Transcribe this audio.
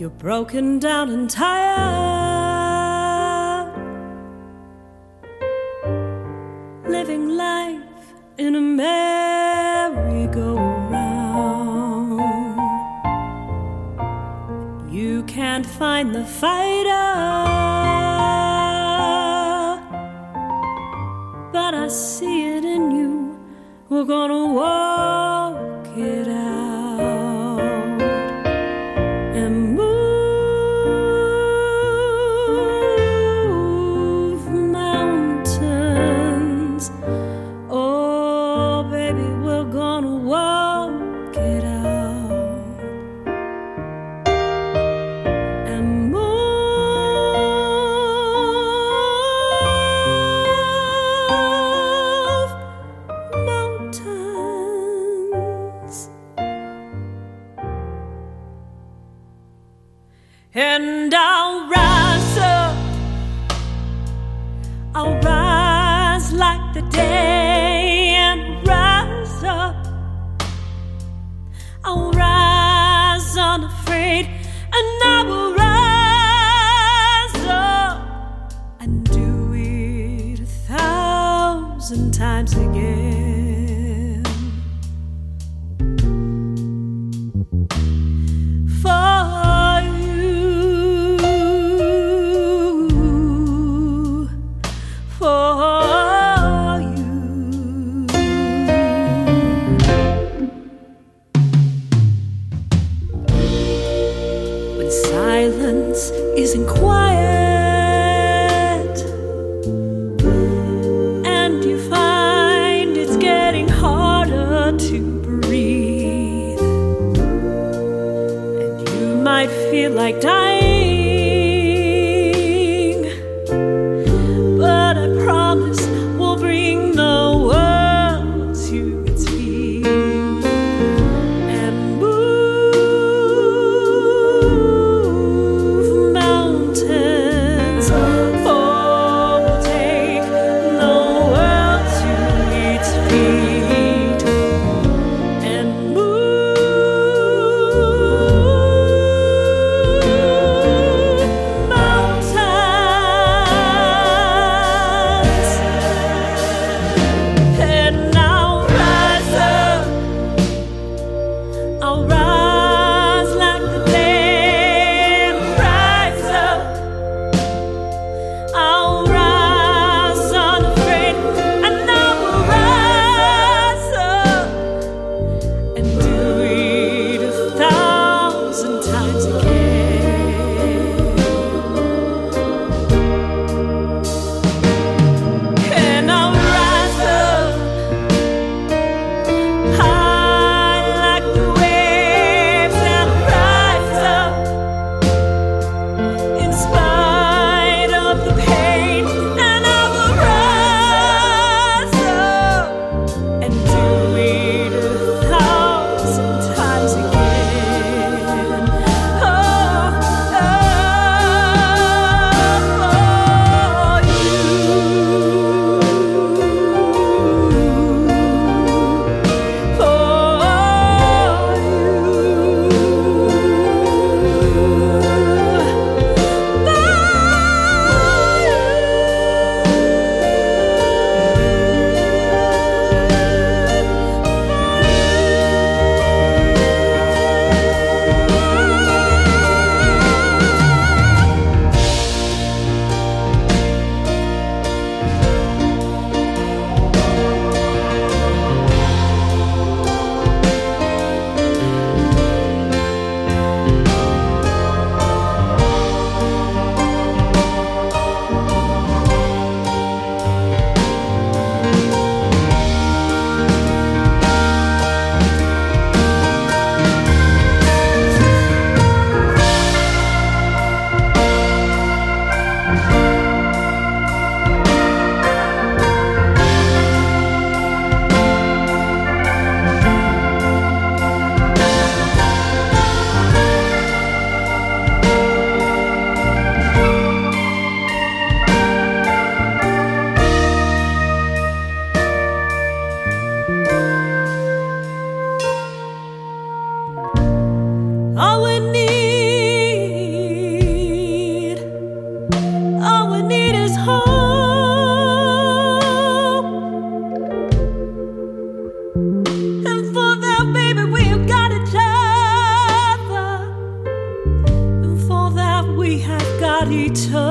You're broken down and tired, living life in a merry-go-round. You can't find the fighter, but I see it in you. We're gonna walk it out and move mountains. Oh, baby, we're gonna walk it out and move mountains. And I'll rise up, I'll rise like the day and rise up. I'll rise unafraid, and I will rise up and do it 1,000 times again. For you, for you. When silence isn't quiet and you find it's getting harder to breathe, and you might feel like dying, but I promise we'll bring the world to its feet and move mountains. Oh, we'll take the world to its feet and move told